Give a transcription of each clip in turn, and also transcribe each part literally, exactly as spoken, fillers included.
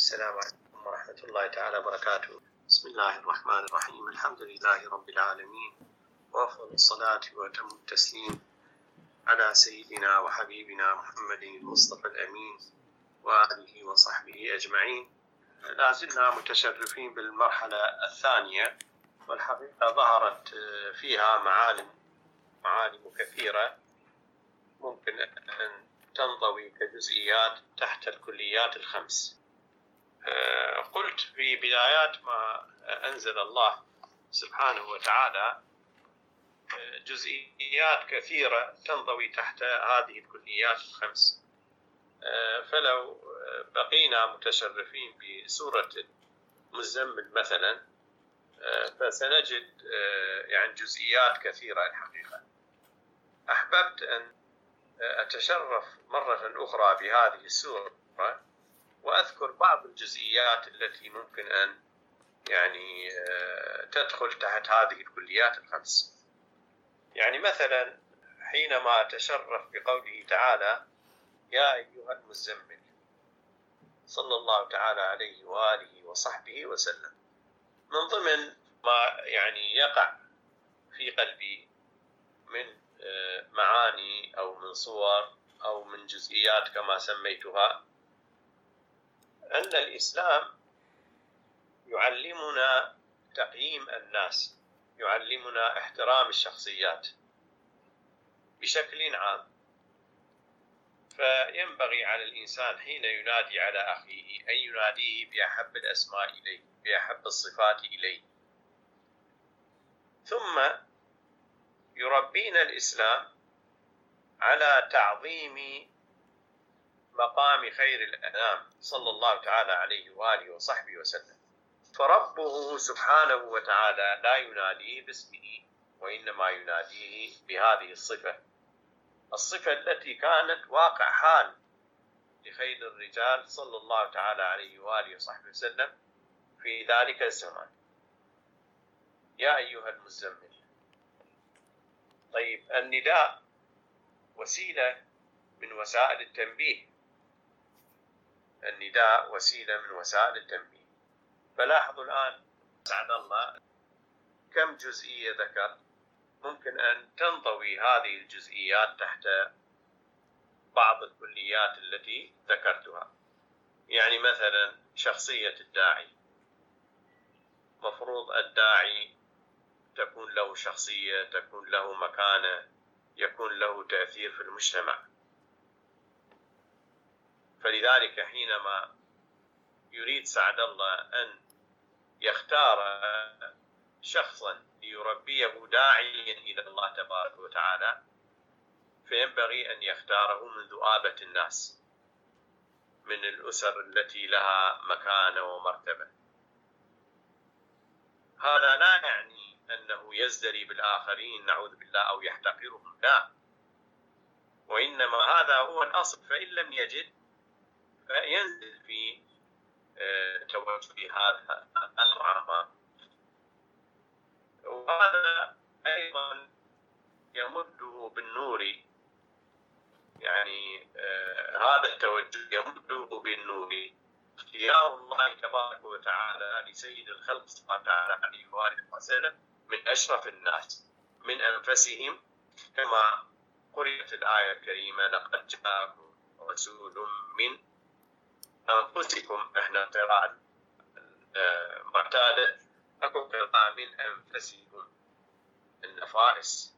السلام عليكم ورحمة الله تعالى وبركاته. بسم الله الرحمن الرحيم. الحمد لله رب العالمين، وأفضل الصلاة وأتم التسليم على سيدنا وحبيبنا محمد المصطفى الأمين وآله وصحبه أجمعين. لا زلنا متشرفين بالمرحلة الثانية، والحقيقة ظهرت فيها معالم معالم كثيرة ممكن أن تنضوي كجزئيات تحت الكليات الخمس. قلت في بدايات ما أنزل الله سبحانه وتعالى جزئيات كثيرة تنضوي تحت هذه الكليات الخمس، فلو بقينا متشرفين بسورة المزمل مثلا فسنجد يعني جزئيات كثيرة. الحقيقة أحببت أن أتشرف مرة أخرى بهذه السورة وأذكر بعض الجزئيات التي ممكن أن يعني تدخل تحت هذه الكليات الخمس. يعني مثلا حينما أتشرف بقوله تعالى يا أيها المزمل صلى الله تعالى عليه وآله وصحبه وسلم، من ضمن ما يعني يقع في قلبي من معاني أو من صور أو من جزئيات كما سميتها، أن الإسلام يعلمنا تقييم الناس، يعلمنا احترام الشخصيات بشكل عام. فينبغي على الإنسان حين ينادي على أخيه أن يناديه بأحب الأسماء إليه، بأحب الصفات إليه. ثم يربينا الإسلام على تعظيم مقام خير الأنام صلى الله تعالى عليه وآله وصحبه وسلم. فربه سبحانه وتعالى لا يناديه باسمه، وإنما يناديه بهذه الصفة، الصفة التي كانت واقع حال لخير الرجال صلى الله تعالى عليه وآله وصحبه وسلم في ذلك الزمان. يا أيها المزمل. طيب، النداء وسيلة من وسائل التنبيه، النداء وسيلة من وسائل التنبيه. فلاحظوا الآن سعد الله كم جزئية ذكر، ممكن أن تنضوي هذه الجزئيات تحت بعض الكليات التي ذكرتها. يعني مثلا شخصية الداعي، مفروض الداعي تكون له شخصية، تكون له مكانة، يكون له تأثير في المجتمع. فلذلك حينما يريد سعد الله أن يختار شخصا ليربيه داعيا إلى الله تبارك وتعالى، فينبغي أن يختاره من ذؤابة الناس، من الأسر التي لها مكانة ومرتبة. هذا لا يعني أنه يزدري بالآخرين نعوذ بالله أو يحتقرهم، لا، وإنما هذا هو الأصل. فإن لم يجد فينزل في توجه هذا الرعمة. وهذا أيضا يمده بالنور، يعني آه هذا التوجه يمده بالنور اختيار الله تبارك وتعالى لسيد الخلق صلى الله تعالى عليه وآله وسلم من أشرف الناس، من أنفسهم، كما قرأت الآية الكريمة لقد جاءكم رسول من أنفسكم. إحنا قراءة آه معتادة، أكو قراءة من أنفسكم، النفائس.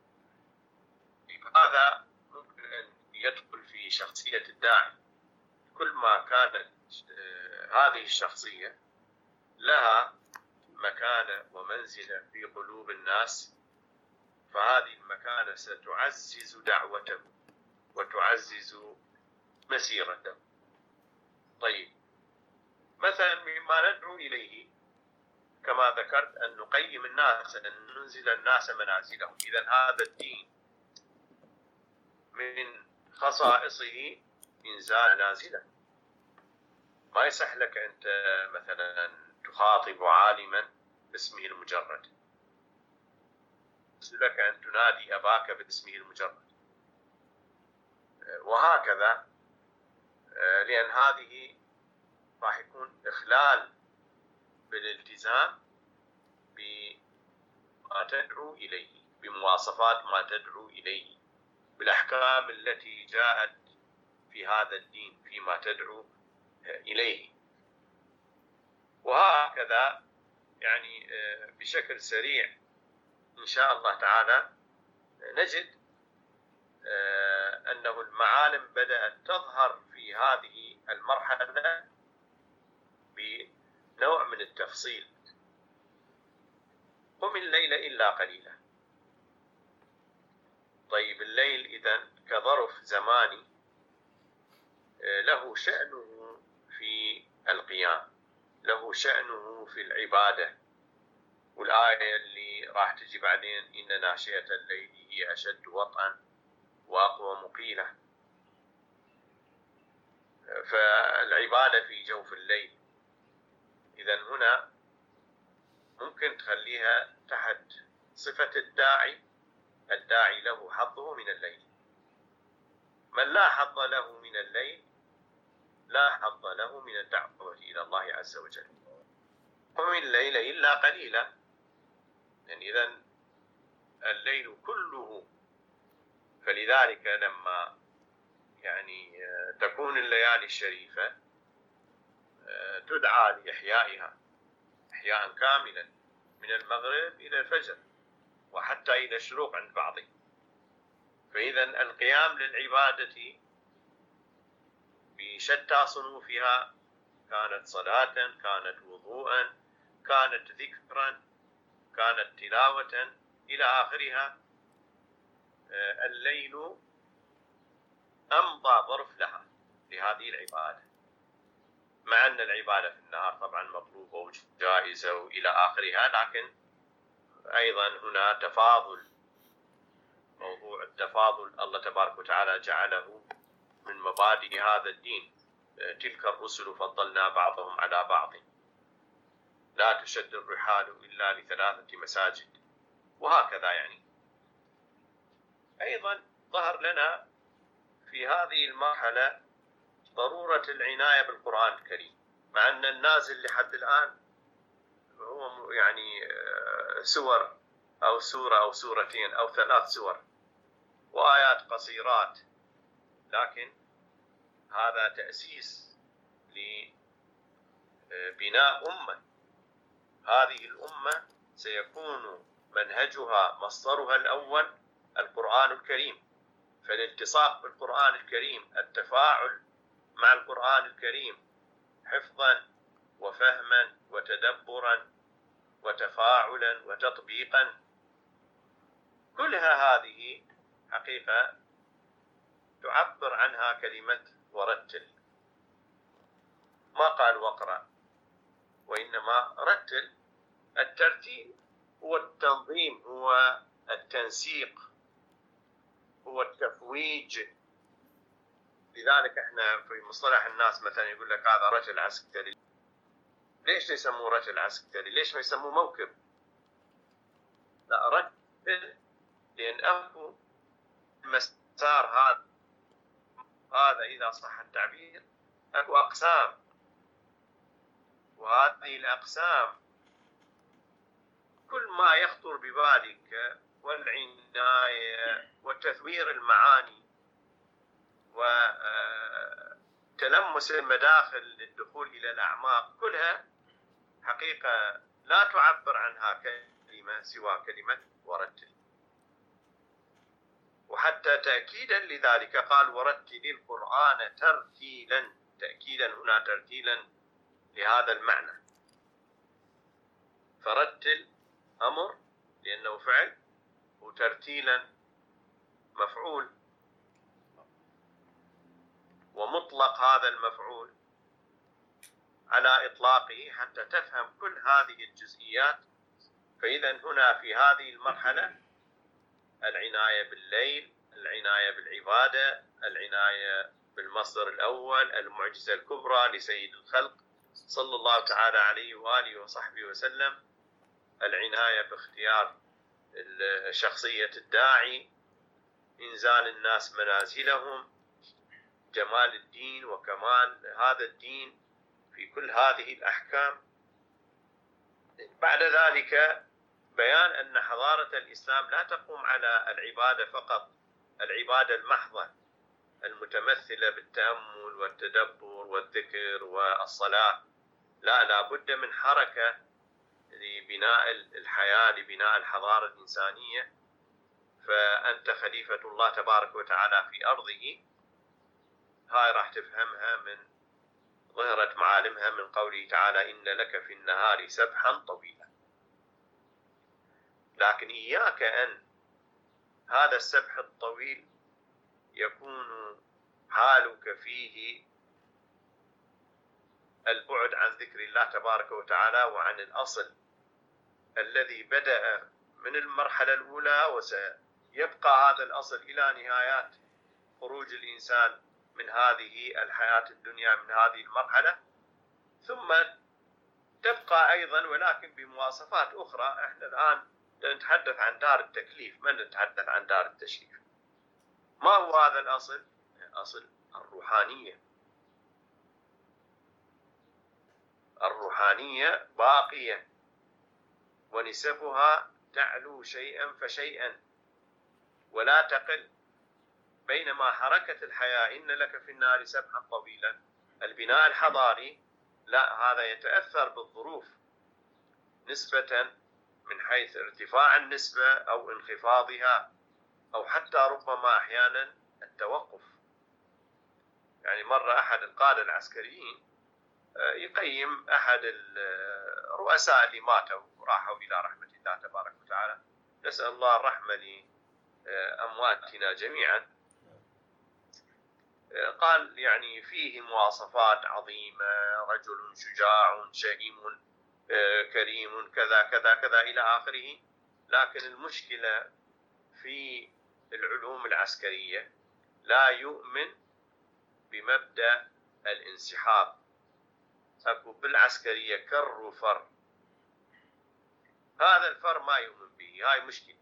هذا ممكن أن يدخل في شخصية الداعي. كل ما كانت هذه الشخصية لها مكانة ومنزلة في قلوب الناس، فهذه المكانة ستعزز دعوته وتعزز مسيرته. طيب، مثلا مما ندعو إليه كما ذكرت أن نقيم الناس، أن ننزل الناس منازلهم. إذن هذا الدين من خصائصه إنزال نازله. ما يصح لك أنت مثلا تخاطب عالما باسمه المجرد، يصح لك أن تنادي أباك باسمه المجرد، وهكذا، لأن هذه راح يكون إخلال بالالتزام بما تدعو إليه، بمواصفات ما تدعو إليه، بالأحكام التي جاءت في هذا الدين فيما تدعو إليه. وهكذا يعني بشكل سريع إن شاء الله تعالى نجد أنه المعالم بدأت تظهر في هذه المرحلة بنوع من التفصيل. قم الليل إلا قليلا. طيب الليل إذن كظرف زماني له شأنه في القيام، له شأنه في العبادة. والآية اللي راح تجي بعدين إن ناشئة الليل هي أشد وطئا وأقوى مقيلة. فالعبادة في جوف الليل إذن هنا ممكن تخليها تحت صفة الداعي. الداعي له حظه من الليل. من لا حظ له من الليل لا حظ له من الدعوة إلى الله عز وجل. قم الليل إلا قليلا. يعني إذن الليل كله. فلذلك لما يعني تكون الليالي الشريفة تدعى لإحيائها إحياء كاملا من المغرب إلى الفجر وحتى إلى الشروق عند بعضهم. فإذا القيام للعبادة بشتى صنوفها، كانت صلاة، كانت وضوءا، كانت ذكرا، كانت تلاوة إلى آخرها، الليل أمضى ظرف لها لهذه العبادة. مع أن العبادة في النهار طبعا مطلوبة وجائزة وإلى آخرها، لكن أيضا هنا تفاضل. موضوع التفاضل الله تبارك وتعالى جعله من مبادئ هذا الدين. تلك الرسل فضلنا بعضهم على بعض، لا تشد الرحال إلا لثلاثة مساجد، وهكذا. يعني أيضا ظهر لنا في هذه المرحلة ضرورة العناية بالقرآن الكريم. مع أن النازل لحد الآن هو يعني سور أو سورة أو سورتين أو ثلاث سور وآيات قصيرات، لكن هذا تأسيس لبناء أمة. هذه الأمة سيكون منهجها مصدرها الأول القرآن الكريم. فالالتصاق بالقرآن الكريم، التفاعل مع القرآن الكريم حفظا وفهما وتدبرا وتفاعلا وتطبيقا، كلها هذه حقيقة تعبر عنها كلمة ورتل. ما قال واقرأ، وإنما رتل. الترتيب هو التنظيم، هو التنسيق، هو التفويج. لذلك احنا في مصطلح الناس مثلا يقول لك هذا رتل عسكري. ليش يسموه رتل عسكري؟ ليش ما يسموه موكب؟ لا، رتل لأن أكو مسار هذا هذا إذا صح التعبير أكو أقسام، وهذه الأقسام كل ما يخطر ببالك والعناية وتثوير المعاني وتلمس المداخل للدخول إلى الأعماق، كلها حقيقة لا تعبر عنها كلمة سوى كلمة ورتل. وحتى تأكيدا لذلك قال ورتل القرآن ترتيلا. تأكيدا هنا ترتيلا لهذا المعنى. فرتل أمر لأنه فعل، وترتيلا مفعول، ومطلق هذا المفعول على إطلاقه حتى تفهم كل هذه الجزئيات. فإذا هنا في هذه المرحلة العناية بالليل، العناية بالعبادة، العناية بالمصدر الأول، المعجزة الكبرى لسيد الخلق صلى الله تعالى عليه وآله وصحبه وسلم، العناية باختيار شخصية الداعي، إنزال الناس منازلهم، جمال الدين وكمال هذا الدين في كل هذه الأحكام. بعد ذلك بيان أن حضارة الإسلام لا تقوم على العبادة فقط، العبادة المحضة المتمثلة بالتأمل والتدبر والذكر والصلاة، لا لا بد من حركة لبناء الحياة، لبناء الحضارة الإنسانية. فأنت خليفة الله تبارك وتعالى في أرضه، هاي راح تفهمها من ظهرت معالمها من قوله تعالى إن لك في النهار سبحا طويلا. لكن إياك أن هذا السبح الطويل يكون حالك فيه البعد عن ذكر الله تبارك وتعالى وعن الأصل الذي بدأ من المرحلة الأولى وسيبقى هذا الأصل إلى نهايات خروج الإنسان من هذه الحياة الدنيا، من هذه المرحلة، ثم تبقى أيضا ولكن بمواصفات أخرى. احنا الآن نتحدث عن دار التكليف، ما نتحدث عن دار التشريف. ما هو هذا الأصل؟ أصل الروحانية. الروحانية باقية ونسبها تعلو شيئا فشيئا ولا تقل، بينما حركة الحياة إن لك في النار سبحا طويلا، البناء الحضاري لا، هذا يتأثر بالظروف نسبة من حيث ارتفاع النسبة أو انخفاضها، أو حتى ربما أحيانا التوقف. يعني مرة أحد القادة العسكريين يقيم أحد الرؤساء اللي ماتوا وراحوا إلى رحمة الله تبارك وتعالى، نسأل الله الرحمة لأمواتنا جميعا. قال يعني فيه مواصفات عظيمة، رجل شجاع شهيم كريم كذا كذا كذا إلى آخره، لكن المشكلة في العلوم العسكرية لا يؤمن بمبدأ الانسحاب. أكو بالعسكرية كر وفر، هذا الفر ما يؤمن به، هاي مشكلة،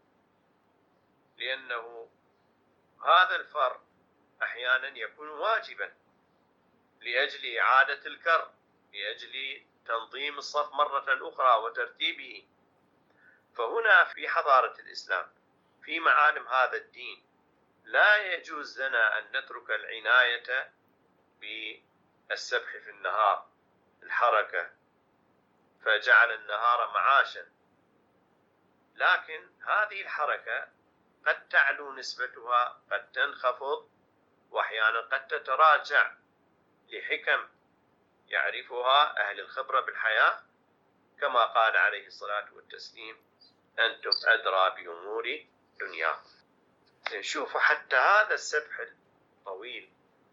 لأنه هذا الفر أحيانا يكون واجبا لأجل إعادة الكر، لأجل تنظيم الصف مرة أخرى وترتيبه. فهنا في حضارة الإسلام في معالم هذا الدين لا يجوز لنا أن نترك العناية بالسبح في النهار، الحركة، فجعل النهار معاشا. لكن هذه الحركة قد تعلو نسبتها، قد تنخفض، وأحيانا قد تتراجع لحكم يعرفها أهل الخبرة بالحياة، كما قال عليه الصلاة والتسليم أنتم أدرى بأمور دنياكم. شوفوا حتى هذا السبح الطويل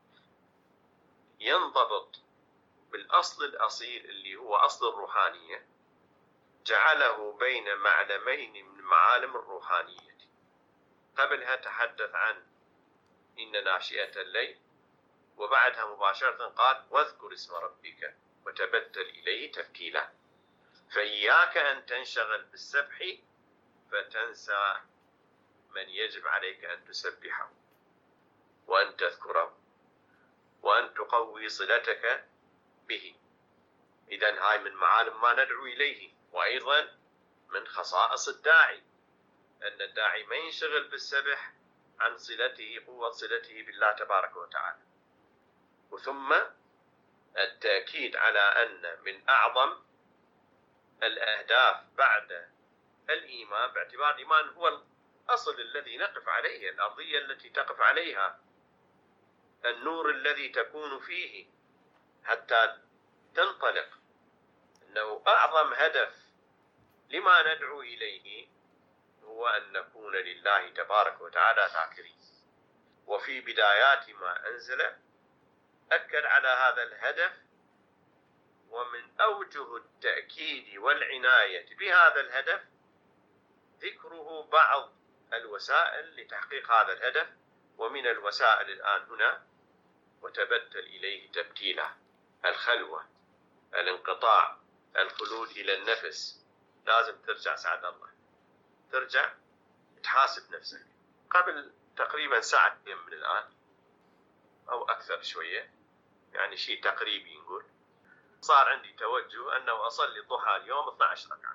ينضبط بالأصل الأصيل اللي هو أصل الروحانية، جعله بين معلمين من معالم الروحانية. قبلها تحدث عن إن ناشئة الليل، وبعدها مباشرة قال واذكر اسم ربك وتبتل إليه تبتيلا. فإياك أن تنشغل بالسبح فتنسى من يجب عليك أن تسبحه وأن تذكره وأن تقوي صلتك به. إذن هاي من معالم ما ندعو إليه، وأيضا من خصائص الداعي أن الداعي ما ينشغل بالسبح عن صلته، قوة صلته بالله تبارك وتعالى. وثم التأكيد على أن من أعظم الأهداف بعد الإيمان، باعتبار الإيمان هو الأصل الذي نقف عليه، الأرضية التي تقف عليها، النور الذي تكون فيه حتى تنطلق، أنه أعظم هدف لما ندعو إليه هو أن نكون لله تبارك وتعالى ذاكرين. وفي بدايات ما أنزل أكد على هذا الهدف، ومن أوجه التأكيد والعناية بهذا الهدف ذكره بعض الوسائل لتحقيق هذا الهدف. ومن الوسائل الآن هنا وتبتل إليه تبتيلا، الخلوة، الانقطاع، الخلود إلى النفس. لازم ترجع سعد الله، ترجع تحاسب نفسك. قبل تقريبا ساعتين من الآن أو أكثر شوية، يعني شيء تقريبي نقول، صار عندي توجه أنه أصلي الضحى اليوم اثنتي عشرة ركعة،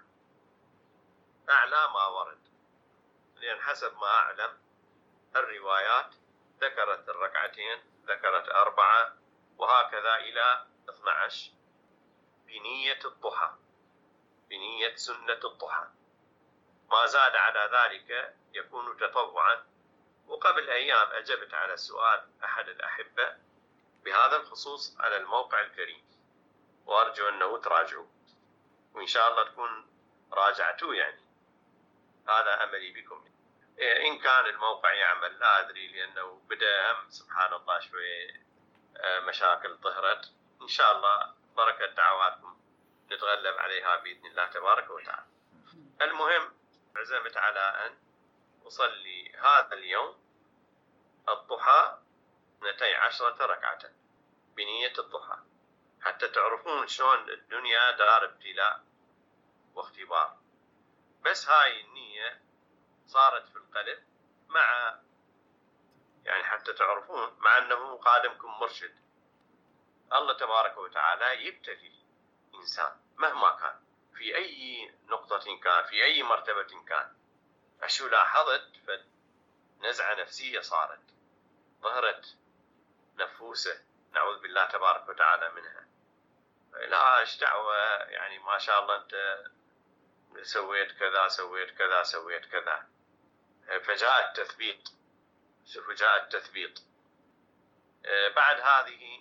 أعلى ما ورد، لأن حسب ما أعلم الروايات ذكرت الركعتين، ذكرت أربعة، وهكذا إلى اثنتي عشرة بنية الضحى، بنية سنة الضحى. ما زاد على ذلك يكون تطوعا. وقبل أيام أجبت على سؤال أحد الأحبة بهذا الخصوص على الموقع الكريم، وأرجو أنه تراجعوا، وإن شاء الله تكون راجعتوا، يعني هذا أملي بكم. إن كان الموقع يعمل لا أدري، لأنه بدأ هم سبحان الله شوية مشاكل ظهرت، إن شاء الله بركة دعواتكم نتغلب عليها بإذن الله تبارك وتعالى. المهم عزمت على أن أصلي هذا اليوم الضحى اثنتي عشرة ركعة بنية الضحى، حتى تعرفون شلون الدنيا دار ابتلاء واختبار. بس هاي النية صارت في القلب، مع يعني حتى تعرفون مع أنه قادمكم مرشد. الله تبارك وتعالى يبتلي الإنسان مهما كان، في أي نقطة كان، في أي مرتبة كان. أشو لاحظت فنزعة نفسية صارت، ظهرت نفوسة نعوذ بالله تبارك وتعالى منها. لا ايش دعوة، يعني ما شاء الله أنت سويت كذا سويت كذا سويت كذا. فجاء التثبيط، شوفوا جاء التثبيط. بعد هذه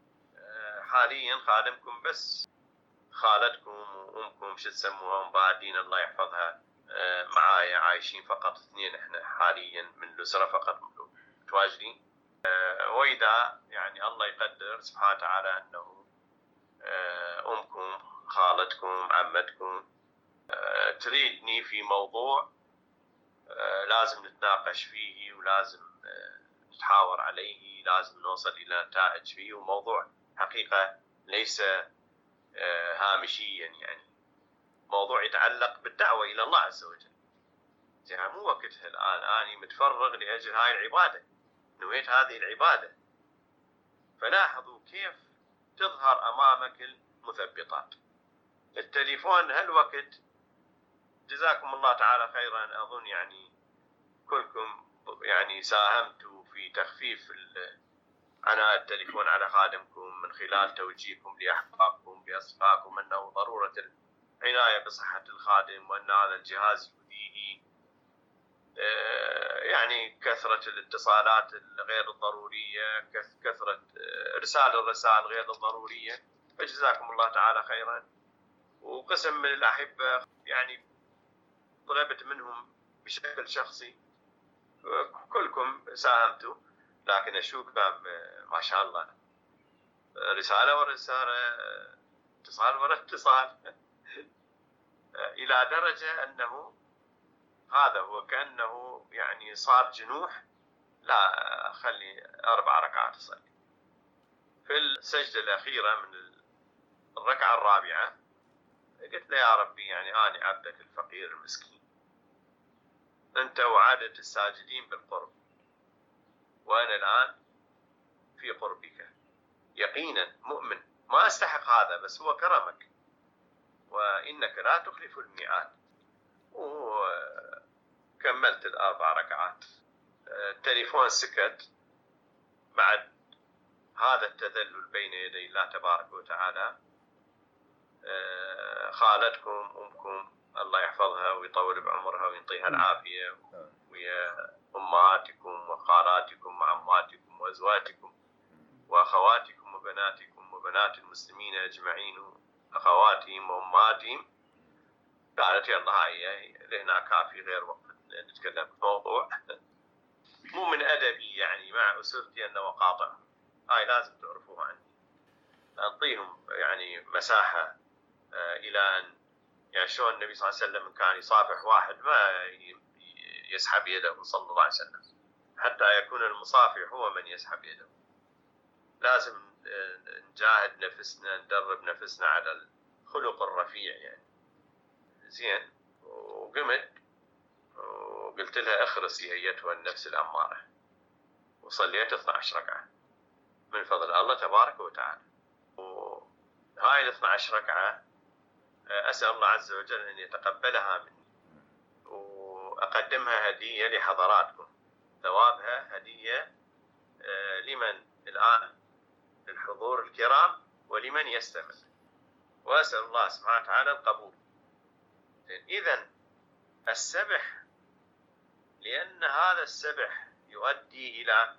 حاليا خادمكم بس خالتكم وأمكم شو تسموها مبادين الله يحفظها معايا، عايشين فقط اثنين احنا حاليا من الأسرة فقط متواجدين. وإذا يعني الله يقدر سبحانه وتعالى أنه أمكم خالتكم عمتكم تريدني في موضوع لازم نتناقش فيه، ولازم نتحاور عليه، لازم نوصل إلى نتائج فيه، وموضوع حقيقة ليس هامشيا، يعني موضوع يتعلق بالدعوة إلى الله عز وجل. يعني مو وقتها الآن، أنا متفرغ لأجل هاي العبادة، نويت هذه العبادة. فلاحظوا كيف تظهر أمامك المثبطات. التليفون هالوقت جزاكم الله تعالى خيرا، أظن يعني كلكم يعني ساهمتوا في تخفيف عناء التليفون على خادمكم من خلال توجيهكم لأحبابكم لأصدقائكم أنه ضرورة العناية بصحة الخادم، وأن هذا الجهاز يؤذيه. يعني كثرة الاتصالات الغير الضرورية، كثرة إرسال الرسائل غير الضرورية، فجزاكم الله تعالى خيرا. وقسم من الأحبة يعني طلبت منهم بشكل شخصي، كلكم ساهمتوا، لكن أشوف ما شاء الله رسالة ورا رسالة، اتصال ورا اتصال، إلى درجة أنه هذا هو كأنه يعني صار جنوح. لا خلي أربع ركعات أصلي. في السجدة الأخيرة من الركعة الرابعة قلت له يا ربي، يعني أنا عبدك الفقير المسكين، أنت وعدت الساجدين بالقرب، وأنا الآن في قربك يقينا مؤمن، ما أستحق هذا، بس هو كرمك، وإنك لا تخلف الميعاد. وكملت الأربع ركعات. التليفون سكت. بعد هذا التذلل بين يدي الله تبارك وتعالى، خالتكم أمكم الله يحفظها ويطول بعمرها ويعطيها العافية، ويا أمهاتكم وخالاتكم وعماتكم وأزواجكم وأخواتكم وبناتكم وبنات المسلمين أجمعين، أخواتهم وأمهاتهم، قالت يلا هاي لهنا كافي، غير وقت نتكلم في موضوع مو من أدبي يعني مع أسرتي أن وقاطع، هاي لازم تعرفوها عني. أعطيهم يعني مساحة إلى أن يعني شلون النبي صلى الله عليه وسلم كان يصافح واحد ما يسحب يده صلى الله عليه وسلم، حتى يكون المصافح هو من يسحب يده. لازم نجاهد نفسنا، ندرب نفسنا على الخلق الرفيع يعني. زين. وقمت وقلت لها اخرسي ايتها النفس الاماره، وصليت اثنتي عشرة ركعه من فضل الله تبارك وتعالى. هاي ال اثنتي عشرة ركعة أسأل الله عز وجل أن يتقبلها مني وأقدمها هدية لحضراتكم، ثوابها هدية لمن الآن للحضور الكرام ولمن يستمع، وأسأل الله سبحانه وتعالى القبول. إذن السبح، لأن هذا السبح يؤدي إلى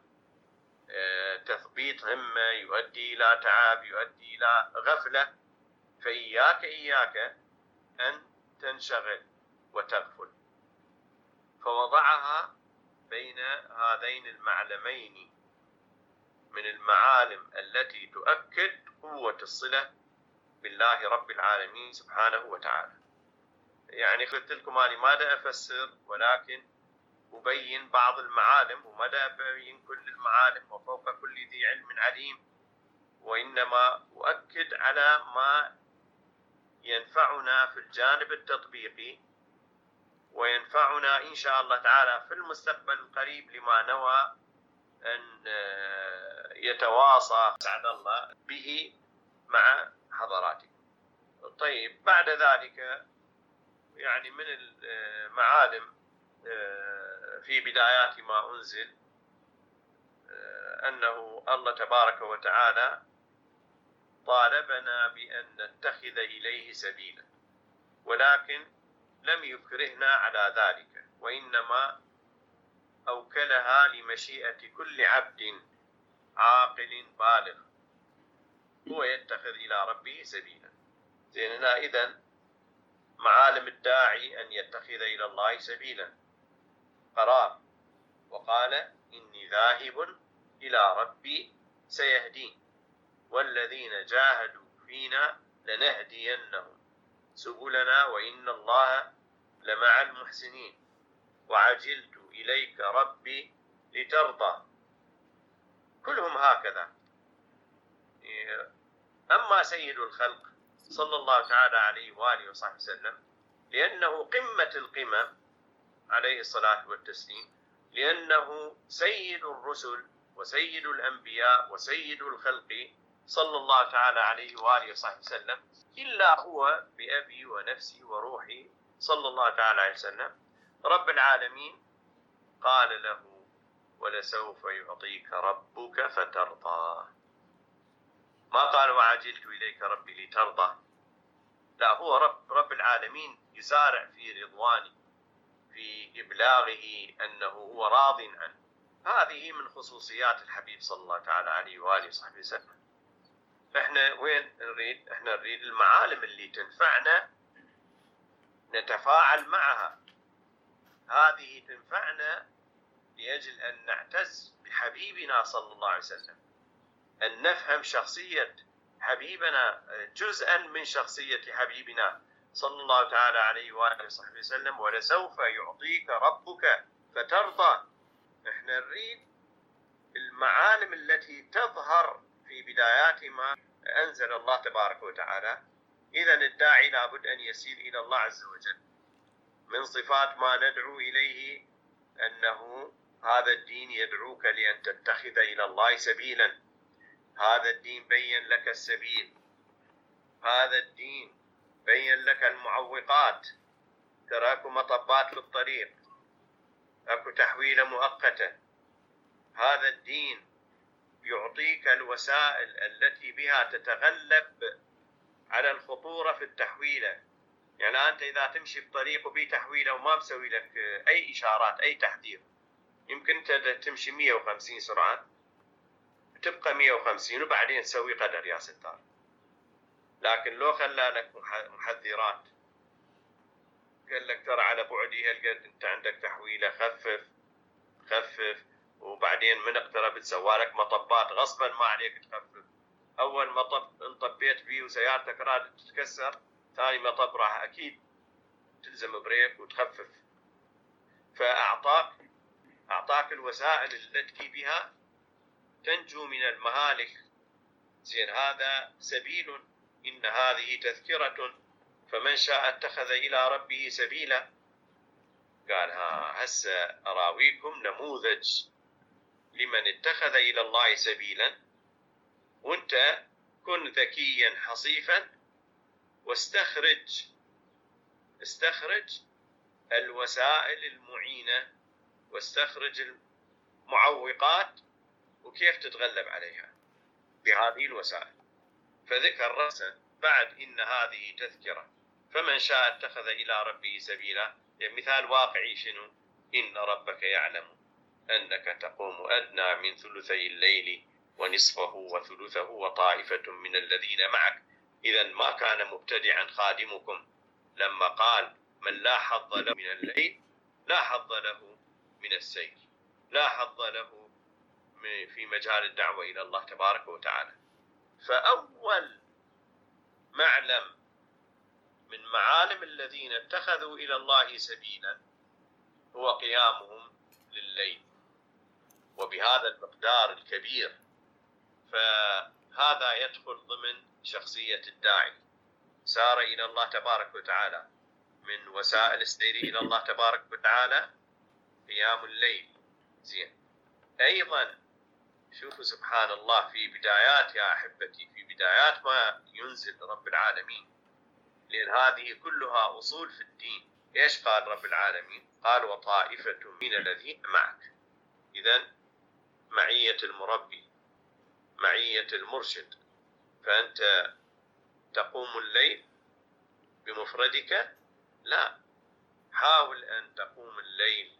تثبيط همة، يؤدي إلى تعب، يؤدي إلى غفلة، فإياك إياك أن تنشغل وتغفل. فوضعها بين هذين المعلمين من المعالم التي تؤكد قوة الصلة بالله رب العالمين سبحانه وتعالى. يعني قلت لكم أنا ما دا أفسر، ولكن أبين بعض المعالم، وما دا أبين كل المعالم، وفوق كل ذي علم عليم، وإنما أؤكد على ما ينفعنا في الجانب التطبيقي، وينفعنا إن شاء الله تعالى في المستقبل القريب لما نوى أن يتواصى سعد الله به مع حضراتكم. طيب، بعد ذلك يعني من المعالم في بدايات ما أنزل أنه الله تبارك وتعالى طالبنا بأن نتخذ إليه سبيلا، ولكن لم يكرهنا على ذلك، وإنما أوكلها لمشيئة كل عبد عاقل بالغ هو يتخذ إلى ربه سبيلا. زيننا إذن معالم الداعي أن يتخذ إلى الله سبيلا قرار، وقال إني ذاهب إلى ربي سيهدين والذين جاهدوا فينا لنهدينهم سبلنا وإن الله لمع المحسنين وعجلت إليك ربي لترضى. كلهم هكذا. أما سيد الخلق صلى الله تعالى عليه وآله وصحبه وسلم، لأنه قمة القمم عليه الصلاة والتسليم، لأنه سيد الرسل وسيد الأنبياء وسيد الخلق صلى الله تعالى عليه وآله وصحبه وسلم، إلا هو بأبي ونفسي وروحي صلى الله تعالى عليه وسلم رب العالمين قال له ولسوف يعطيك ربك فترضى. ما قال وعجلت إليك ربي لترضى، لا، هو رب رب العالمين يسارع في رضوانه، في إبلاغه أنه هو راض عنه. هذه من خصوصيات الحبيب صلى الله تعالى عليه وآله وصحبه وسلم. احنا وين نريد؟ احنا نريد المعالم اللي تنفعنا نتفاعل معها، هذه تنفعنا لأجل أن نعتز بحبيبنا صلى الله عليه وسلم، أن نفهم شخصية حبيبنا، جزءا من شخصية حبيبنا صلى الله تعالى عليه وآله وصحبه وسلم. ولسوف يعطيك ربك فترضى. احنا نريد المعالم التي تظهر في بدايات ما أنزل الله تبارك وتعالى. إذن الداعي لابد أن يسير إلى الله عز وجل. من صفات ما ندعو إليه أنه هذا الدين يدعوك لأن تتخذ إلى الله سبيلا. هذا الدين بين لك السبيل، هذا الدين بين لك المعوقات، تراكم مطبات للطريق، أكو تحويلة مؤقتة. هذا الدين يعطيك الوسائل التي بها تتغلب على الخطورة في التحويلة. يعني أنت إذا تمشي بطريق وبيه تحويلة وما مسوي لك أي إشارات أي تحذير، يمكن تمشي مية وخمسين سرعة، تبقى مية وخمسين وبعدين تسوي قدر يا ستار. لكن لو خلى لك محذرات، قال لك ترى على بعدي هالقد انت عندك تحويلة، خفف خفف، وبعدين من اقترب تسوى لك مطبات غصبا ما عليك تخفف. اول مطب انطبيت فيه وسيارتك راد تتكسر، ثاني مطب راح اكيد تلزم بريك وتخفف. فاعطاك اعطاك الوسائل التي بها تنجو من المهالك. زين، هذا سبيل، إن هذه تذكرة فمن شاء اتخذ إلى ربه سبيلا. قال ها هسه أراويكم نموذج لمن اتخذ إلى الله سبيلا، وانت كن ذكيا حصيفا، واستخرج استخرج الوسائل المعينة، واستخرج المعوقات وكيف تتغلب عليها بهذه الوسائل. فذكر رأسا بعد إن هذه تذكرة فمن شاء اتخذ إلى ربه سبيلا. يعني مثال واقعي شنو؟ إن ربك يعلم أنك تقوم أدنى من ثلثي الليل ونصفه وثلثه وطائفة من الذين معك. إذا ما كان مبتدعا خادمكم لما قال من لا حظ له من الليل لا حظ له من السير، لا حظ له في مجال الدعوة إلى الله تبارك وتعالى. فأول معلم من معالم الذين اتخذوا إلى الله سبيلا هو قيامهم لليل وبهذا المقدار الكبير. فهذا يدخل ضمن شخصية الداعي، سار إلى الله تبارك وتعالى. من وسائل السير إلى الله تبارك وتعالى قيام الليل. زين. أيضا شوفوا سبحان الله في بدايات يا أحبتي، في بدايات ما ينزل رب العالمين، لأن هذه كلها أصول في الدين. إيش قال رب العالمين؟ قال وطائفة من الذين معك. إذن معية المربي، معية المرشد. فأنت تقوم الليل بمفردك؟ لا، حاول أن تقوم الليل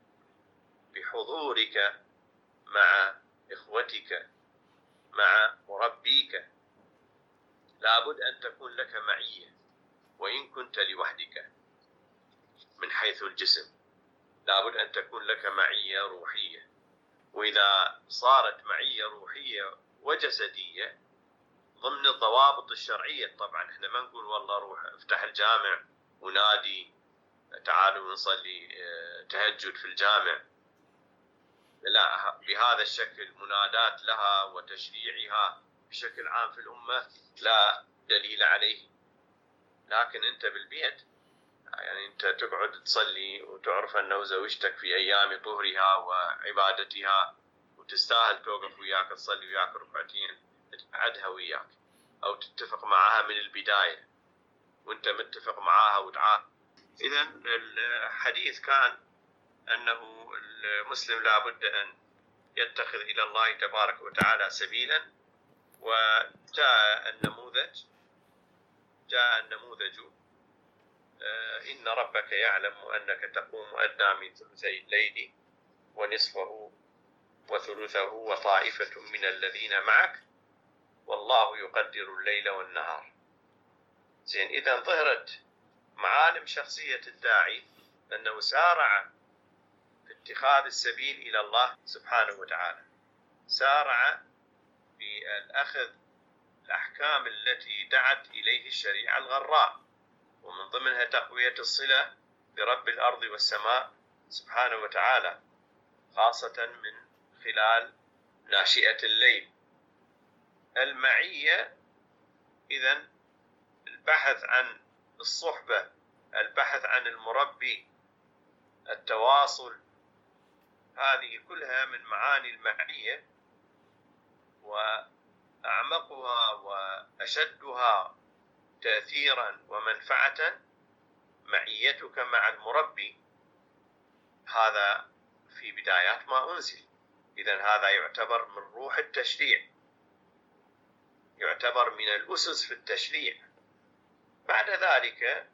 بحضورك مع إخوتك، مع مربيك. لابد أن تكون لك معية، وإن كنت لوحدك من حيث الجسم لابد أن تكون لك معية روحية. وإذا صارت معية روحية وجسدية ضمن الضوابط الشرعية، طبعا احنا ما نقول والله روح افتح الجامع ونادي تعالوا نصلي تهجد في الجامع، لا، بهذا الشكل منادات لها وتشريعها بشكل عام في الأمة لا دليل عليه. لكن أنت بالبيت، يعني أنت تقعد تصلي وتعرف أنه زوجتك في أيام طهرها وعبادتها وتستاهل توقف وياك تصلي وياك ركعتين، تقعدها وياك أو تتفق معها من البداية وأنت متفق معها وتعاه. إذن الحديث كان أنه المسلم لابد أن يتخذ إلى الله تبارك وتعالى سبيلا. وجاء النموذج جاء النموذج إن ربك يعلم أنك تقوم أدنى من ثلثي الليل ونصفه وثلثه وطائفة من الذين معك والله يقدر الليل والنهار. زين. إذا ظهرت معالم شخصية الداعي أنه سارع في اتخاذ السبيل إلى الله سبحانه وتعالى، سارع في الأخذ الأحكام التي دعت إليه الشريعة الغراء، ومن ضمنها تقوية الصلة برب الأرض والسماء سبحانه وتعالى، خاصة من خلال ناشئة الليل. المعية إذن البحث عن الصحبة، البحث عن المربي، التواصل، هذه كلها من معاني المعية، وأعمقها وأشدها تأثيرا ومنفعة معيتك مع المربي. هذا في بدايات ما أنزل. إذن هذا يعتبر من روح التشريع، يعتبر من الأسس في التشريع. بعد ذلك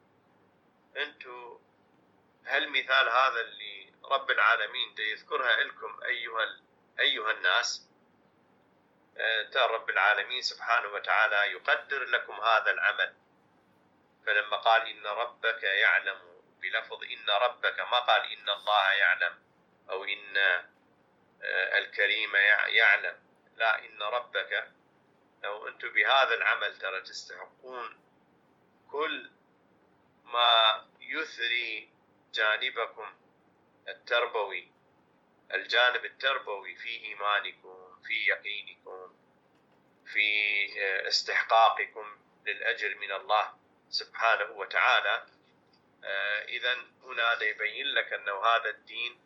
أنتم هالمثال هذا اللي رب العالمين يذكرها لكم أيها أيها الناس، ترى رب العالمين سبحانه وتعالى يقدر لكم هذا العمل. فلما قال إن ربك يعلم بلفظ إن ربك، ما قال إن الله يعلم أو إن الكريم يعلم، لا، إن ربك. لو أنتم بهذا العمل ترى تستحقون كل ما يثري جانبكم التربوي، الجانب التربوي في إيمانكم، في يقينكم، في استحقاقكم للأجر من الله سبحانه وتعالى. إذن هنا يبين لك أنه هذا الدين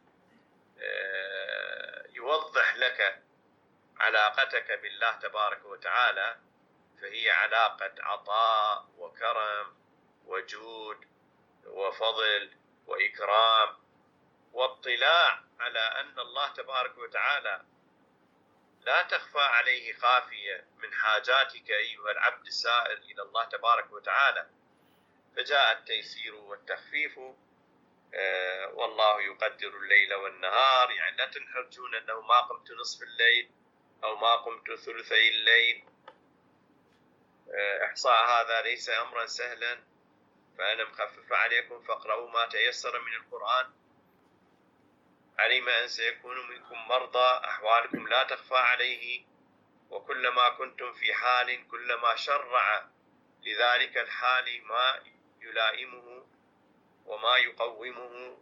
يوضح لك علاقتك بالله تبارك وتعالى فهي علاقة عطاء وكرم وجود وفضل وإكرام واطلاع على أن الله تبارك وتعالى لا تخفى عليه خافية من حاجاتك أيها العبد السائر إلى الله تبارك وتعالى. فجاء التيسير والتخفيف. آه والله يقدر الليل والنهار، يعني لا تنحرجون أنه ما قمت نصف الليل أو ما قمت ثلثي الليل. آه إحصاء هذا ليس أمرا سهلا، فأنا مخفف عليكم فاقرأوا ما تيسر من القرآن. علم أن سيكون منكم مرضى، أحوالكم لا تخفى عليه، وكلما كنتم في حال كلما شرع لذلك الحال ما يلائمه وما يقومه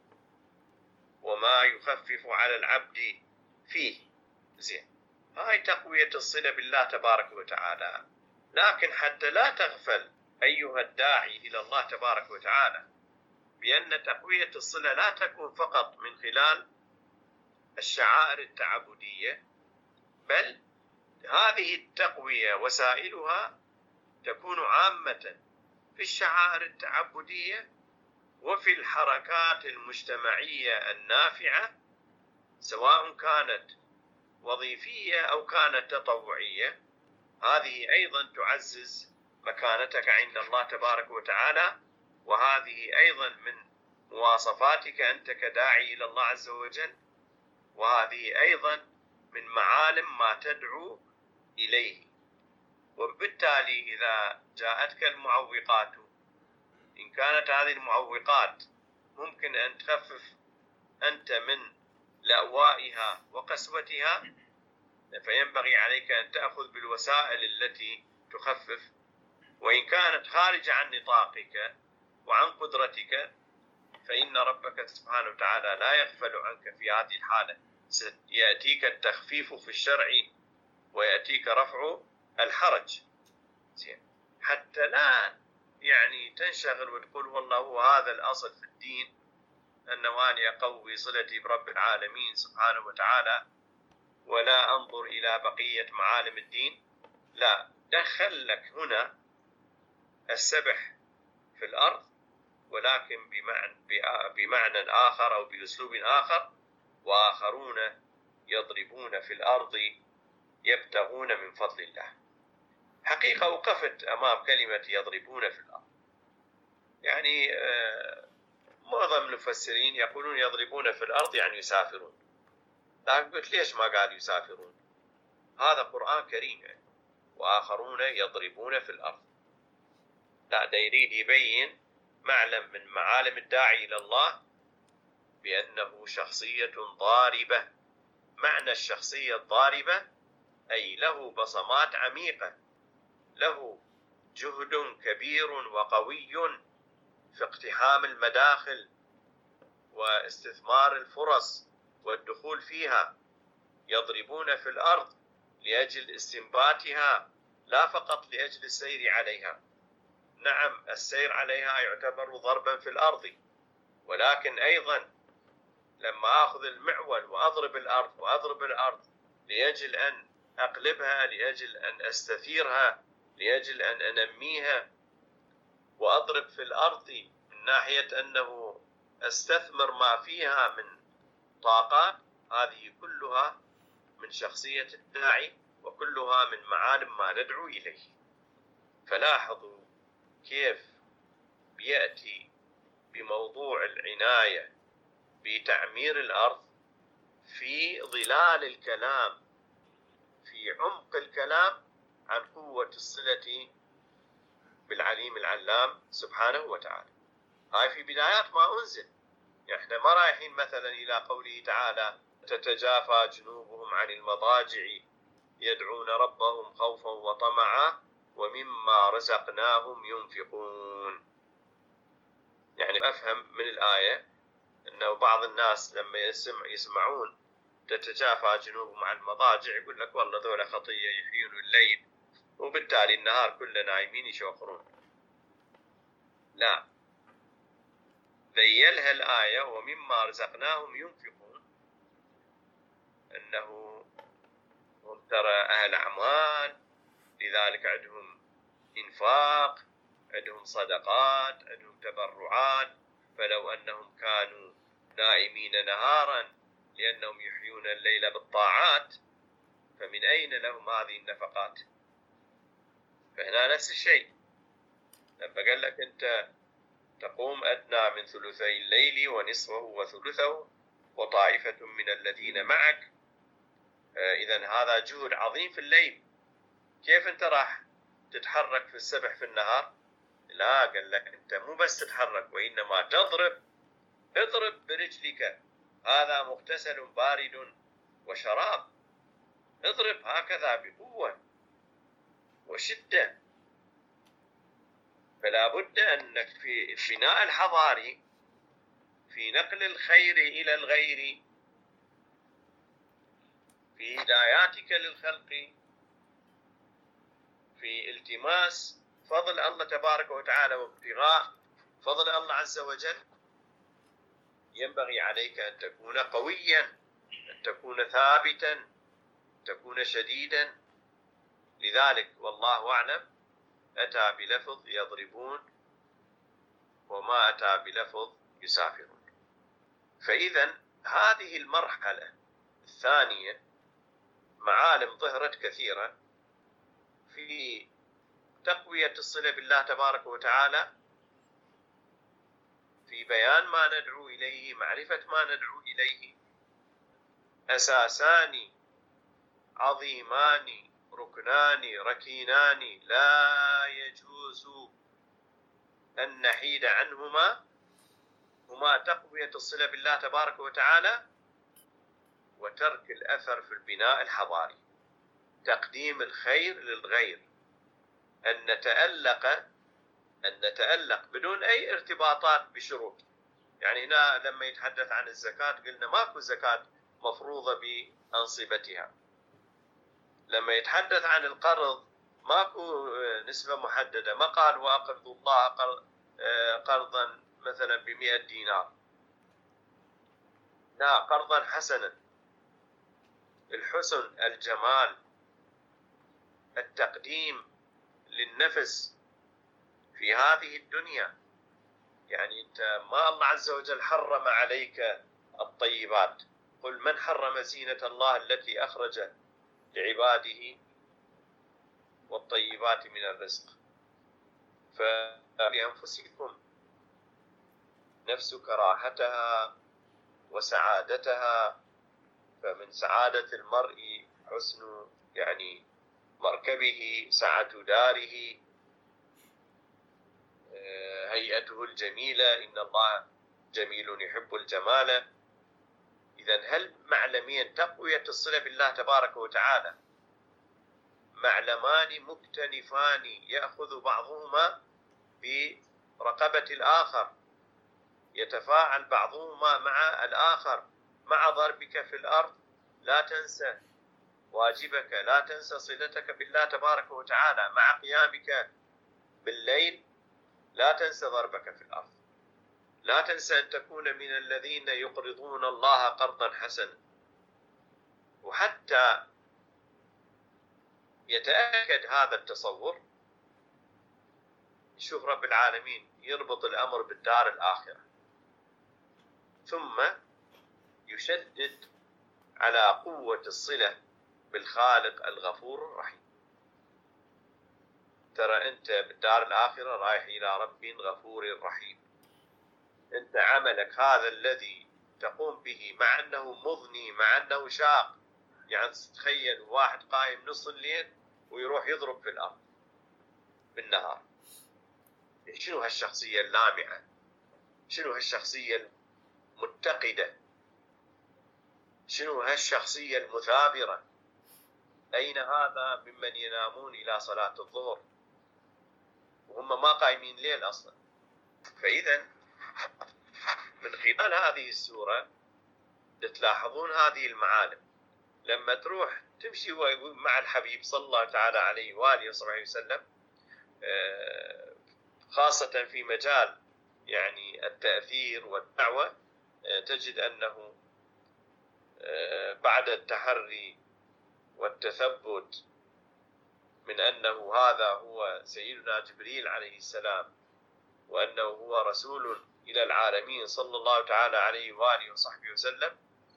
وما يخفف على العبد فيه. زين، هاي تقوية الصلة بالله تبارك وتعالى. لكن حتى لا تغفل أيها الداعي إلى الله تبارك وتعالى بأن تقوية الصلة لا تكون فقط من خلال الشعائر التعبدية، بل هذه التقوية وسائلها تكون عامة في الشعائر التعبدية وفي الحركات المجتمعية النافعة، سواء كانت وظيفية أو كانت تطوعية. هذه أيضا تعزز مكانتك عند الله تبارك وتعالى، وهذه أيضا من مواصفاتك أنت كداعي إلى الله عز وجل، وهذه أيضا من معالم ما تدعو إليه. وبالتالي إذا جاءتك المعوقات، إن كانت هذه المعوقات ممكن أن تخفف أنت من لأوائها وقسوتها، فينبغي عليك أن تأخذ بالوسائل التي تخفف. وإن كانت خارجة عن نطاقك وعن قدرتك، فإن ربك سبحانه وتعالى لا يغفل عنك في هذه الحالة. يأتيك التخفيف في الشرع ويأتيك رفع الحرج، حتى لا يعني تنشغل وتقول والله هو هذا الأصل في الدين، أنه أنا أقوي صلتي برب العالمين سبحانه وتعالى ولا أنظر إلى بقية معالم الدين. لا، دخل لك هنا السبح في الأرض، ولكن بمعنى, بمعنى آخر أو بأسلوب آخر. وآخرون يضربون في الأرض يبتغون من فضل الله. حقيقة وقفت أمام كلمة يضربون في الأرض، يعني معظم المفسرين يقولون يضربون في الأرض يعني يسافرون. لكن قلت ليش ما قال يسافرون؟ هذا قرآن كريم يعني. وآخرون يضربون في الأرض، لا، ده يريد يبين معلم من معالم الداعي إلى الله بأنه شخصية ضاربة. معنى الشخصية الضاربة أي له بصمات عميقة، له جهد كبير وقوي في اقتحام المداخل واستثمار الفرص والدخول فيها. يضربون في الأرض لأجل استنباتها، لا فقط لأجل السير عليها. نعم، السير عليها يعتبر ضربا في الأرض، ولكن أيضا لما أخذ المعول وأضرب الأرض وأضرب الأرض لأجل أن أقلبها، لأجل أن أستثيرها، لأجل أن أنميها، وأضرب في الأرض من ناحية أنه أستثمر ما فيها من طاقات، هذه كلها من شخصية الداعي وكلها من معالم ما ندعو إليه. فلاحظوا كيف بيأتي بموضوع العناية بتعمير الأرض في ظلال الكلام، في عمق الكلام عن قوة الصلة بالعليم العلام سبحانه وتعالى. هاي في بدايات ما أنزل. احنا ما رايحين مثلا إلى قوله تعالى تتجافى جنوبهم عن المضاجع يدعون ربهم خوفا وطمعا ومما رزقناهم ينفقون. يعني أفهم من الآية أنه بعض الناس لما يسمع يسمعون تتجافى جنوبهم عن المضاجع يقول لك والله ذولا خطية يحيون الليل وبالتالي النهار كله نايمين يشوخرون. لا، ذيلها الآية ومما رزقناهم ينفقون، أنه هم ترى أهل أعمال، لذلك عندهم إنفاق، عندهم صدقات، عندهم تبرعات. فلو أنهم كانوا نائمين نهارا لأنهم يحيون الليل بالطاعات، فمن أين لهم هذه النفقات؟ فهنا نفس الشيء، لما قال لك أنت تقوم أدنى من ثلثي الليل ونصفه وثلثه وطائفة من الذين معك، إذن هذا جهد عظيم في الليل. كيف أنت راح تتحرك في السبح في النهار؟ لا، قال لك أنت مو بس تتحرك، وإنما تضرب. اضرب برجلك، هذا مغتسل بارد وشراب. اضرب هكذا بقوة وشدة. فلا بد أنك في البناء الحضاري، في نقل الخير إلى الغير، في هداياتك للخلق، في التماس فضل الله تبارك وتعالى وابتغاء فضل الله عز وجل، ينبغي عليك أن تكون قويا، أن تكون ثابتا، أن تكون شديدا. لذلك والله أعلم أتى بلفظ يضربون وما أتى بلفظ يسافرون. فإذا هذه المرحلة الثانية معالم ظهرت كثيرة في تقوية الصلة بالله تبارك وتعالى، في بيان ما ندعو إليه، معرفة ما ندعو إليه. أساسان عظيمان ركنان ركينان لا يجوز أن نحيد عنهما، هما تقوية الصلة بالله تبارك وتعالى وترك الأثر في البناء الحضاري، تقديم الخير للغير، أن نتألق أن نتألق بدون أي ارتباطات بشروط. يعني هنا لما يتحدث عن الزكاة قلنا ماكو زكاة مفروضة بأنصبتها. لما يتحدث عن القرض ماكو نسبة محددة، ما قال وأقرض الله قرضا مثلا بمئة دينار، لا، قرضا حسنا. الحسن، الجمال، التقديم للنفس في هذه الدنيا. يعني أنت ما الله عز وجل حرم عليك الطيبات، قل من حرم زينة الله التي أخرج لعباده والطيبات من الرزق. فلأنفسكم نفس كراهتها وسعادتها. فمن سعادة المرء حسن يعني مركبه، سعة داره، هيئته الجميلة، إن الله جميل يحب الجمال. إذن هل معلمين تقوية الصلة بالله تبارك وتعالى معلمان مكتنفان يأخذ بعضهما برقبة الآخر، يتفاعل بعضهما مع الآخر. مع ضربك في الأرض لا تنسى واجبك، لا تنسى صلتك بالله تبارك وتعالى. مع قيامك بالليل لا تنسى ضربك في الأرض. لا تنسى أن تكون من الذين يقرضون الله قرضا حسنا. وحتى يتأكد هذا التصور، يشوف رب العالمين يربط الأمر بالدار الآخرة، ثم يشدد على قوة الصلة بالخالق الغفور الرحيم. ترى أنت بالدار الآخرة رايح إلى رب غفور رحيم. أنت عملك هذا الذي تقوم به مع أنه مضني، مع أنه شاق، يعني تخيل واحد قايم نص الليل ويروح يضرب في الأرض بالنهار. شنو هالشخصية اللامعة؟ شنو هالشخصية المتقدة؟ شنو هالشخصية المثابرة؟ أين هذا ممن ينامون إلى صلاة الظهر وهم ما قايمين ليل أصلا؟ فإذا من خلال هذه السورة تلاحظون هذه المعالم. لما تروح تمشي مع الحبيب صلى الله تعالى عليه وآله وصحبه وسلم، خاصة في مجال يعني التأثير والدعوة، تجد أنه بعد التحري والتثبت من أنه هذا هو سيدنا جبريل عليه السلام، وأنه هو رسول إلى العالمين صلى الله تعالى عليه وآله وصحبه وسلم،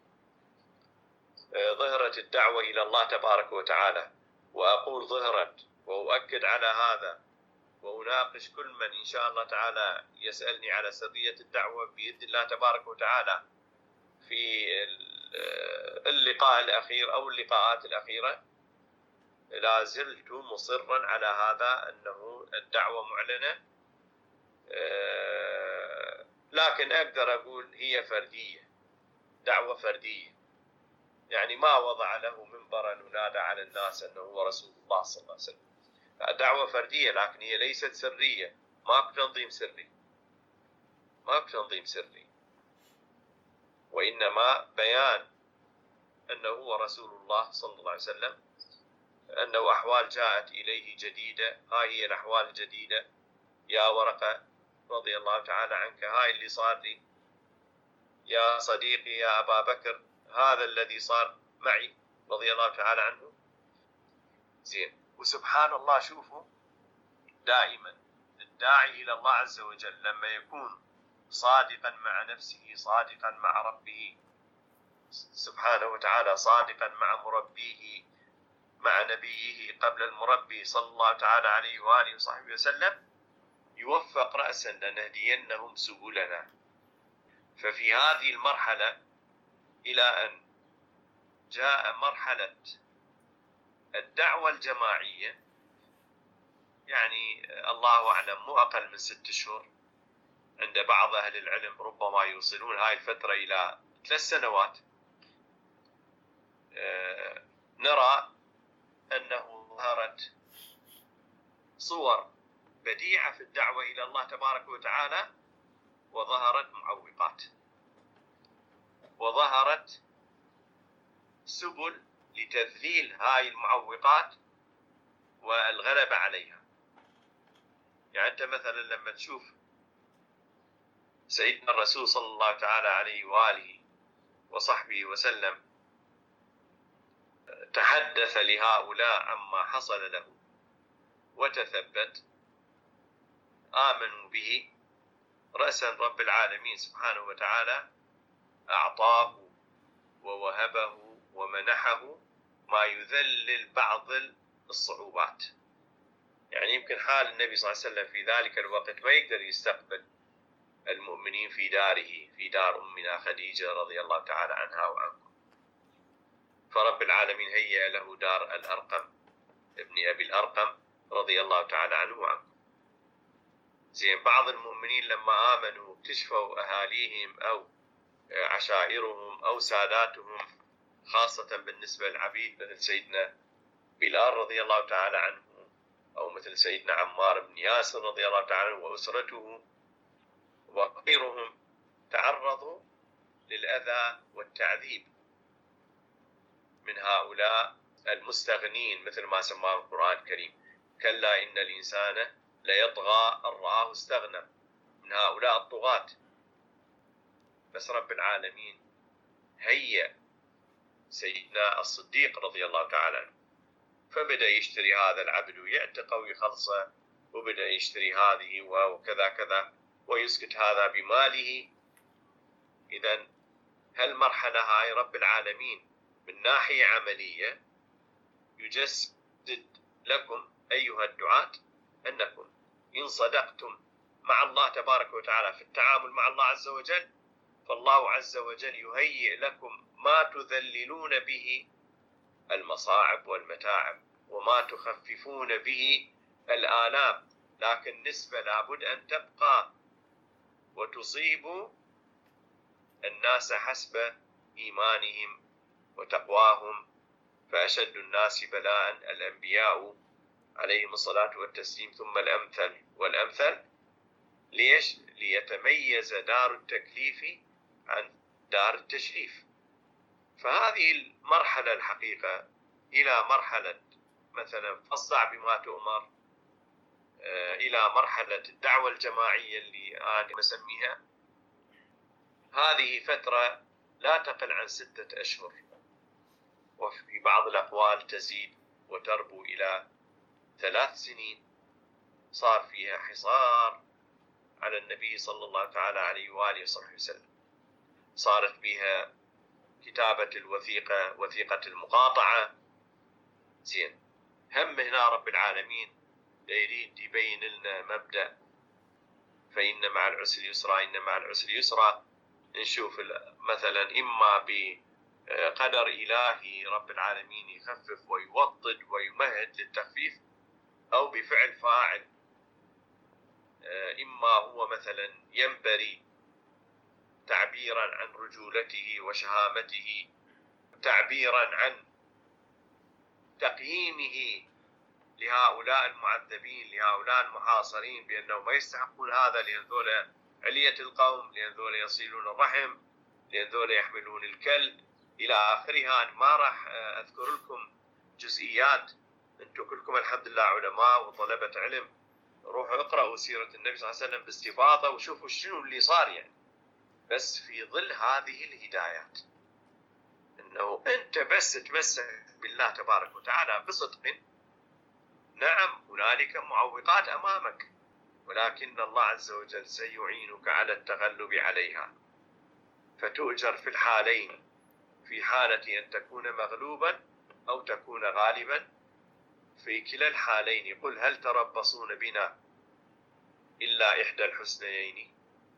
ظهرت الدعوة إلى الله تبارك وتعالى. وأقول ظهرت وأؤكد على هذا، وأناقش كل من إن شاء الله تعالى يسألني على سرية الدعوة بإذن الله تبارك وتعالى في اللقاء الأخير أو اللقاءات الأخيرة. لا زلت مصرا على هذا، أنه الدعوة معلنة، لكن أقدر أقول هي فردية، دعوة فردية، يعني ما وضع له منبرا ونادى على الناس أنه هو رسول الله صلى الله عليه وسلم. دعوة فردية، لكن هي ليست سرية، ماكو تنظيم سري، ماكو تنظيم سري، وإنما بيان أنه هو رسول الله صلى الله عليه وسلم، أنه أحوال جاءت إليه جديدة، هاي هي الأحوال الجديدة. يا ورقة رضي الله تعالى عنك، هاي اللي صار لي، يا صديقي يا أبا بكر هذا الذي صار معي رضي الله تعالى عنه. زين، وسبحان الله، شوفوا دائما الداعي إلى الله عز وجل لما يكون صادقا مع نفسه، صادقا مع ربه سبحانه وتعالى، صادقا مع مربيه، مع نبيه قبل المربي صلى الله تعالى عليه وآله وصحبه وسلم، يوفق رأسا لنهدينهم سبلنا. ففي هذه المرحلة إلى أن جاء مرحلة الدعوة الجماعية، يعني الله أعلم مو أقل من ست أشهر، عند بعض أهل العلم ربما يوصلون هاي الفترة إلى ثلاث سنوات، آه نرى أنه ظهرت صور بديعة في الدعوة إلى الله تبارك وتعالى، وظهرت معوقات، وظهرت سبل لتذليل هاي المعوقات والغلبة عليها. يعني أنت مثلا لما تشوف سيدنا الرسول صلى الله تعالى عليه وآله وصحبه وسلم تحدث لهؤلاء عما حصل له وتثبت، آمنوا به، رأسا رب العالمين سبحانه وتعالى أعطاه ووهبه ومنحه ما يذلل بعض الصعوبات. يعني يمكن حال النبي صلى الله عليه وسلم في ذلك الوقت ما يقدر يستقبل المؤمنين في داره، في دار أمنا خديجة رضي الله تعالى عنها وعنكم، فرب العالمين هيأ له دار الأرقم ابن أبي الأرقم رضي الله تعالى عنه وعنكم. زين، بعض المؤمنين لما آمنوا اكتشفوا أهاليهم أو عشائرهم أو ساداتهم، خاصة بالنسبة للعبيد مثل سيدنا بلال رضي الله تعالى عنه، أو مثل سيدنا عمار بن ياسر رضي الله تعالى عنه وأسرته وغيرهم، تعرضوا للأذى والتعذيب من هؤلاء المستغنين، مثل ما سماه القرآن الكريم: كلا إن الإنسان ليطغى أن رآه استغنى، من هؤلاء الطغاة. بس رب العالمين هيأ سيدنا الصديق رضي الله تعالى عنه، فبدأ يشتري هذا العبد ويعتقه ويخلصه، وبدأ يشتري هذه وكذا كذا، ويسكت هذا بماله. إذن هالمرحلة هاي رب العالمين من ناحية عملية يجسد لكم أيها الدعاة أنكم إن صدقتم مع الله تبارك وتعالى في التعامل مع الله عز وجل، فالله عز وجل يهيئ لكم ما تذللون به المصاعب والمتاعب، وما تخففون به الآلام. لكن نسبة لابد أن تبقى، وتصيب الناس حسب إيمانهم وتقواهم. فأشد الناس بلاء الأنبياء عليهم الصلاة والتسليم، ثم الأمثل والأمثل. ليش؟ ليتميز دار التكليف عن دار التشريف. فهذه المرحلة الحقيقة إلى مرحلة مثلا فاصدع بما تؤمر، إلى مرحلة الدعوة الجماعية اللي أنا بسميها، هذه فترة لا تقل عن ستة أشهر، وفي بعض الأقوال تزيد وتربو إلى ثلاث سنين صار فيها حصار على النبي صلى الله تعالى عليه وآله وصحبه وسلم، صارت بها كتابة الوثيقة، وثيقة المقاطعة. زين، هم هنا رب العالمين يريد يبين لنا مبدأ فإن مع العسر يسرا، إن مع العسر يسرا. نشوف مثلا إما بقدر إلهي رب العالمين يخفف ويوطد ويمهد للتخفيف، أو بفعل فاعل، إما هو مثلا ينبري تعبيرا عن رجولته وشهامته، تعبيرا عن تقييمه لهؤلاء المعذبين، لهؤلاء المحاصرين، بأنهم ما يستحقون هذا، لأن ذولا علية القوم، لأن ذولا يصلون الرحم، لأن ذولا يحملون الكل إلى آخرها. أنا ما راح أذكر لكم جزئيات، أنتم كلكم الحمد لله علماء وطلبة علم، روحوا اقرأوا سيرة النبي صلى الله عليه وسلم باستفاضة وشوفوا شنو اللي صار يعني. بس في ظل هذه الهدايات، أنه أنت بس تمسك بالله تبارك وتعالى بصدق، نعم هنالك معوقات أمامك، ولكن الله عز وجل سيعينك على التغلب عليها، فتؤجر في الحالين، في حالة أن تكون مغلوبا أو تكون غالبا. في كلا الحالين يقول هل تربصون بنا إلا إحدى الحسنيين،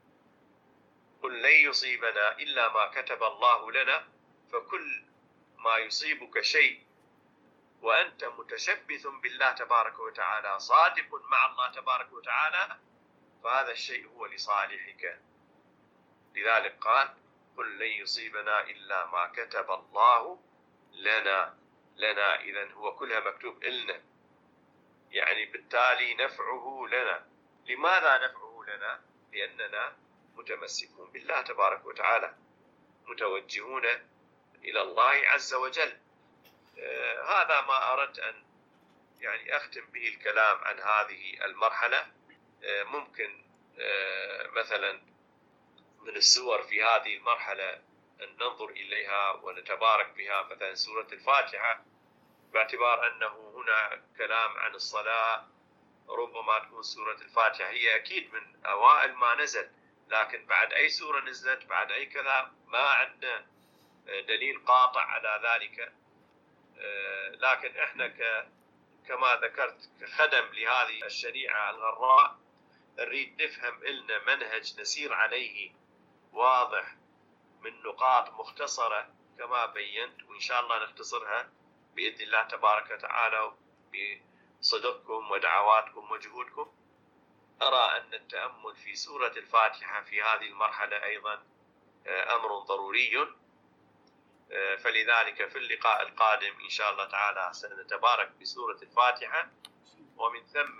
قل لن يصيبنا إلا ما كتب الله لنا، فكل ما يصيبك شيء وأنت متشبث بالله تبارك وتعالى، صادق مع الله تبارك وتعالى، فهذا الشيء هو لصالحك. لذلك قال قل لن يصيبنا إلا ما كتب الله لنا. لنا إذن هو كلها مكتوب إلنا، يعني بالتالي نفعه لنا. لماذا نفعه لنا؟ لأننا متمسكون بالله تبارك وتعالى، متوجهون إلى الله عز وجل. آه هذا ما أردت أن يعني أختم به الكلام عن هذه المرحلة. آه ممكن آه مثلا من السور في هذه المرحلة أن ننظر إليها ونتبارك بها، مثلا سورة الفاتحة، باعتبار أنه هنا كلام عن الصلاة، ربما تكون سورة الفاتحة هي أكيد من أوائل ما نزل، لكن بعد أي سورة نزلت، بعد أي كذا، ما عندنا دليل قاطع على ذلك. لكن إحنا كما ذكرت كخدم لهذه الشريعة الغراء، نريد نفهم إلنا منهج نسير عليه واضح من نقاط مختصرة كما بينت، وإن شاء الله نختصرها بإذن الله تبارك وتعالى بصدقكم ودعواتكم وجهودكم. أرى أن التأمل في سورة الفاتحة في هذه المرحلة أيضا أمر ضروري، فلذلك في اللقاء القادم إن شاء الله تعالى سنتبارك بسورة الفاتحة، ومن ثم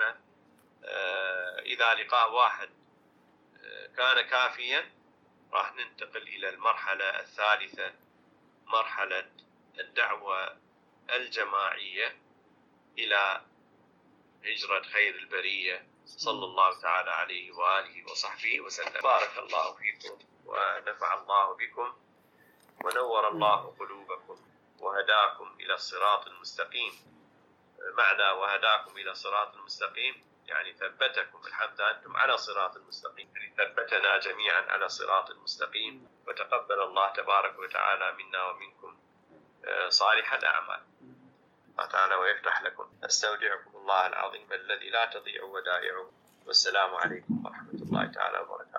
إذا لقاء واحد كان كافيا راح ننتقل إلى المرحلة الثالثة، مرحلة الدعوة الجماعية إلى هجرة خير البرية صلى الله تعالى عليه وآله وصحبه وسلم. بارك الله فيكم ونفع الله بكم ونور الله قلوبكم وهداكم إلى الصراط المستقيم. معنى وهداكم إلى الصراط المستقيم يعني ثبتكم، الحمد أنتم على صراط المستقيم، يعني ثبتنا جميعا على صراط المستقيم، وتقبل الله تبارك وتعالى منا ومنكم صالح الأعمال. الله تعالى ويفتح لكم. أستودعكم الله العظيم الذي لا تضيع ودائعه، والسلام عليكم ورحمة الله تعالى وبركاته.